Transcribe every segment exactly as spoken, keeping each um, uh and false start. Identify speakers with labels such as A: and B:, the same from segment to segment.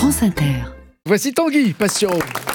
A: France Inter.
B: Voici Tanguy Passion.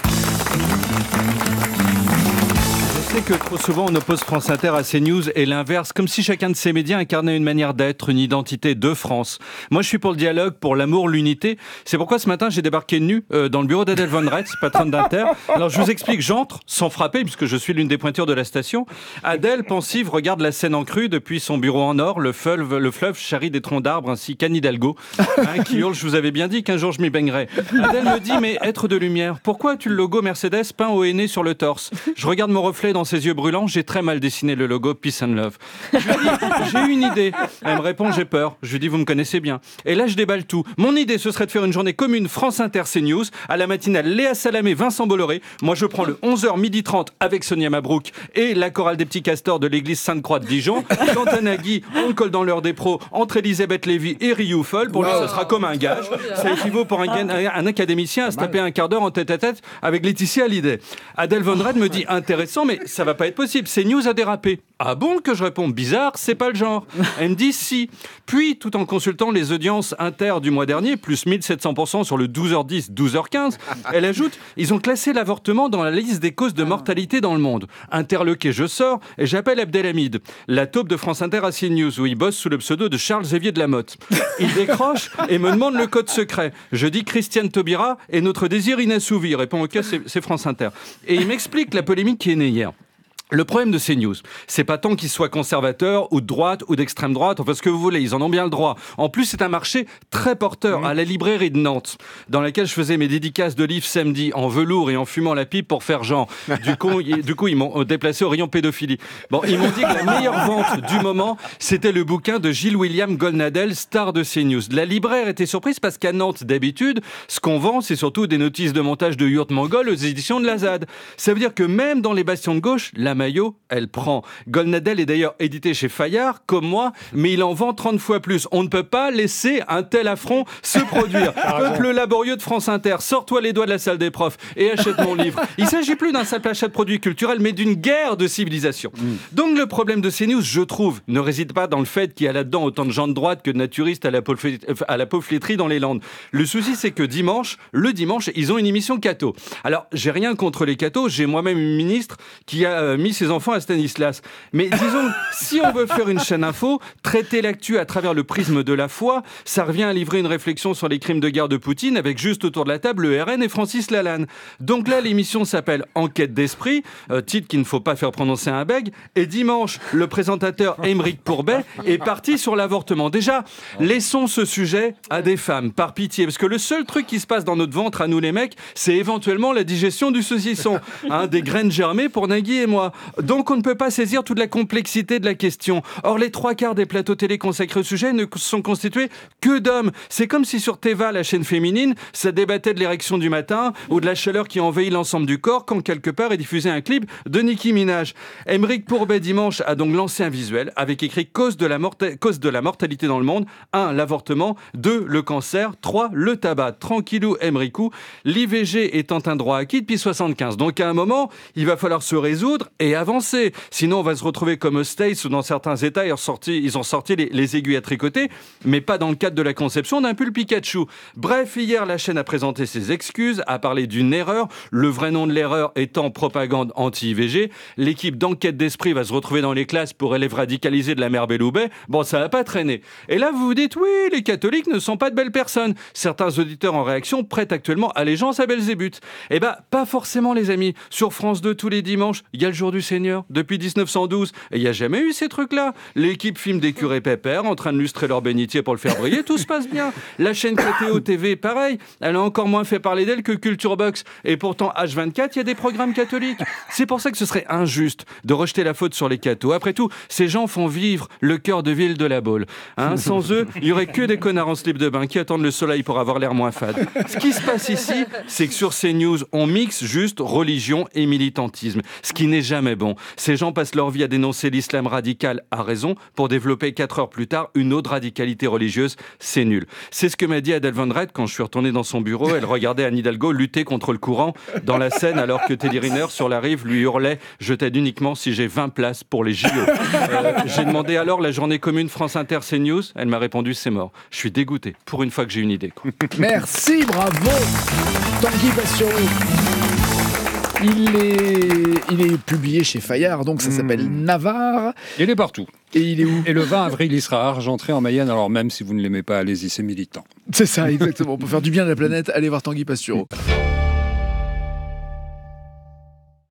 C: Je sais que trop souvent on oppose France Inter à CNews et l'inverse, comme si chacun de ces médias incarnait une manière d'être, une identité de France. Moi je suis pour le dialogue, pour l'amour, l'unité. C'est pourquoi ce matin j'ai débarqué nu euh, dans le bureau d'Adèle Von Retz, patronne d'Inter. Alors je vous explique, j'entre sans frapper puisque je suis l'une des pointures de la station. Adèle, pensive, regarde la scène en crue depuis son bureau en or. Le fleuve, le fleuve charrie des troncs d'arbres ainsi qu'Anne Hidalgo, hein, qui hurle « Je vous avais bien dit qu'un jour je m'y baignerais ». Adèle me dit « Mais être de lumière, pourquoi as-tu le logo Mercedes peint au henné sur le torse ?» Je regarde mon reflet dans ses yeux brûlants, j'ai très mal dessiné le logo Peace and Love. Je lui dis, j'ai une idée. Elle me répond, j'ai peur. Je lui dis, vous me connaissez bien. Et là, je déballe tout. Mon idée, ce serait de faire une journée commune France Inter CNews. À la matinale, Léa Salamé, Vincent Bolloré. Moi, je prends le onze heures trente avec Sonia Mabrouk et la chorale des petits castors de l'église Sainte-Croix de Dijon. Quant à Nagui, on colle dans l'heure des pros entre Elisabeth Lévy et Rioufol. Pour lui, ça sera comme un gage. Ça équivaut pour un, un académicien à se taper un quart d'heure en tête-à-tête avec Laetitia Hallyday. Adèle Von Retz me dit, intéressant, mais ça va pas être possible. CNews a dérapé. Ah bon, que je réponds, bizarre, c'est pas le genre. Elle me dit si. Puis, tout en consultant les audiences inter du mois dernier, plus mille sept cents pour cent sur le douze heures dix, douze heures quinze, elle ajoute, ils ont classé l'avortement dans la liste des causes de mortalité dans le monde. Interloqué, je sors et j'appelle Abdelhamid, la taupe de France Inter à CNews, où il bosse sous le pseudo de Charles Xavier de la Motte. Il décroche et me demande le code secret. Je dis Christiane Taubira et notre désir inassouvi. Il répond, ok, c'est, c'est France Inter. Et il m'explique la polémique qui est née hier. Le problème de CNews, c'est pas tant qu'ils soient conservateurs ou de droite ou d'extrême droite, enfin ce que vous voulez, ils en ont bien le droit. En plus, c'est un marché très porteur, à la librairie de Nantes, dans laquelle je faisais mes dédicaces de livres samedi en velours et en fumant la pipe pour faire genre. Du coup, ils, du coup, ils m'ont déplacé au rayon pédophilie. Bon, ils m'ont dit que la meilleure vente du moment, c'était le bouquin de Gilles William Golnadel, star de CNews. La libraire était surprise parce qu'à Nantes, d'habitude, ce qu'on vend, c'est surtout des notices de montage de Yurt Mongol aux éditions de la Z A D. Ça veut dire que même dans les bastions de gauche, la maillot, elle prend. Golnadel est d'ailleurs édité chez Fayard, comme moi, mais il en vend trente fois plus. On ne peut pas laisser un tel affront se produire. Peuple laborieux de France Inter, sors-toi les doigts de la salle des profs et achète mon livre. Il ne s'agit plus d'un simple achat de produits culturels, mais d'une guerre de civilisation. Mm. Donc le problème de CNews, je trouve, ne réside pas dans le fait qu'il y a là-dedans autant de gens de droite que de naturistes à la, à la pauvreté dans les Landes. Le souci, c'est que dimanche, le dimanche, ils ont une émission catho. Alors, j'ai rien contre les cathos, j'ai moi-même une ministre qui a euh, mis ses enfants à Stanislas. Mais disons, si on veut faire une chaîne info, traiter l'actu à travers le prisme de la foi, ça revient à livrer une réflexion sur les crimes de guerre de Poutine avec juste autour de la table le R N et Francis Lalanne. Donc là, l'émission s'appelle Enquête d'esprit, euh, titre qu'il ne faut pas faire prononcer un bègue, et dimanche, le présentateur Aymeric Pourbet est parti sur l'avortement. Déjà, laissons ce sujet à des femmes, par pitié, parce que le seul truc qui se passe dans notre ventre, à nous les mecs, c'est éventuellement la digestion du saucisson, hein, des graines germées pour Nagui et moi. Donc on ne peut pas saisir toute la complexité de la question. Or, les trois quarts des plateaux télé consacrés au sujet ne sont constitués que d'hommes. C'est comme si sur Téva, la chaîne féminine, ça débattait de l'érection du matin ou de la chaleur qui envahit l'ensemble du corps quand quelque part est diffusé un clip de Nicki Minaj. Aymeric Pourbet, dimanche, a donc lancé un visuel avec écrit cause de la, morta- cause de la mortalité dans le monde. un. L'avortement. deux. Le cancer. trois. Le tabac. Tranquillou, Aymeric-ou. L'I V G étant un droit acquis depuis soixante-quinze. Donc à un moment, il va falloir se résoudre et avancer. Sinon, on va se retrouver comme aux States où dans certains États, ils ont sorti, ils ont sorti les, les aiguilles à tricoter, mais pas dans le cadre de la conception d'un pull Pikachu. Bref, hier, la chaîne a présenté ses excuses, a parlé d'une erreur, le vrai nom de l'erreur étant propagande anti-I V G. L'équipe d'enquête d'esprit va se retrouver dans les classes pour élèves radicalisés de la mère Belloubet. Bon, ça va pas traîner. Et là, vous vous dites, oui, les catholiques ne sont pas de belles personnes. Certains auditeurs en réaction prêtent actuellement allégeance à Belzébuth. Eh ben, pas forcément, les amis. Sur France deux, tous les dimanches, il y a le jour du Seigneur, depuis dix-neuf cent douze. Et il n'y a jamais eu ces trucs-là. L'équipe filme des curés pépères en train de lustrer leur bénitier pour le faire briller. Tout se passe bien. La chaîne K T O T V, pareil. Elle a encore moins fait parler d'elle que Culture Box. Et pourtant, H vingt-quatre, il y a des programmes catholiques. C'est pour ça que ce serait injuste de rejeter la faute sur les cathos. Après tout, ces gens font vivre le cœur de ville de la Baule. Hein, sans eux, il n'y aurait que des connards en slip de bain qui attendent le soleil pour avoir l'air moins fade. Ce qui se passe ici, c'est que sur CNews, on mixe juste religion et militantisme. Ce qui n'est jamais jamais bon. Ces gens passent leur vie à dénoncer l'islam radical à raison pour développer quatre heures plus tard une autre radicalité religieuse. C'est nul. C'est ce que m'a dit Adèle Van Rett quand je suis retourné dans son bureau. Elle regardait Anne Hidalgo lutter contre le courant dans la Seine alors que Teddy Riner sur la rive lui hurlait « Je t'aide uniquement si j'ai vingt places pour les J O ». Euh, j'ai demandé alors la journée commune France Inter CNews. Elle m'a répondu « C'est mort ». Je suis dégoûté. Pour une fois que j'ai une idée. Quoi.
B: Merci, bravo Tanguy Passion. Il est, il est publié chez Fayard, donc ça s'appelle mmh. Navarre.
A: Il est partout.
B: Et il est où ?
A: Et le vingt avril, il sera argentré en Mayenne. Alors même si vous ne l'aimez pas, allez-y, c'est militant.
B: C'est ça, exactement. Pour faire du bien à la planète, allez voir Tanguy Pastureau.